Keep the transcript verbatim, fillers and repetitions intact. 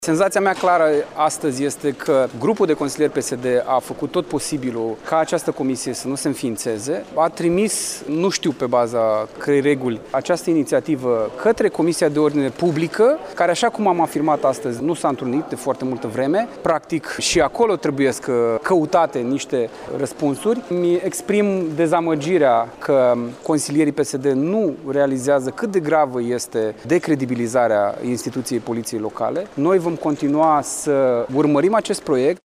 Senzația mea clară astăzi este că grupul de consilieri P S D a făcut tot posibilul ca această comisie să nu se înființeze. A trimis, nu știu pe baza cărei reguli, această inițiativă către Comisia de Ordine Publică, care, așa cum am afirmat astăzi, nu s-a întrunit de foarte multă vreme. Practic și acolo trebuie căutate niște răspunsuri. Mi exprim dezamăgirea că consilierii P S D nu realizează cât de gravă este decredibilizarea instituției poliției locale. Noi vom continua să urmărim acest proiect.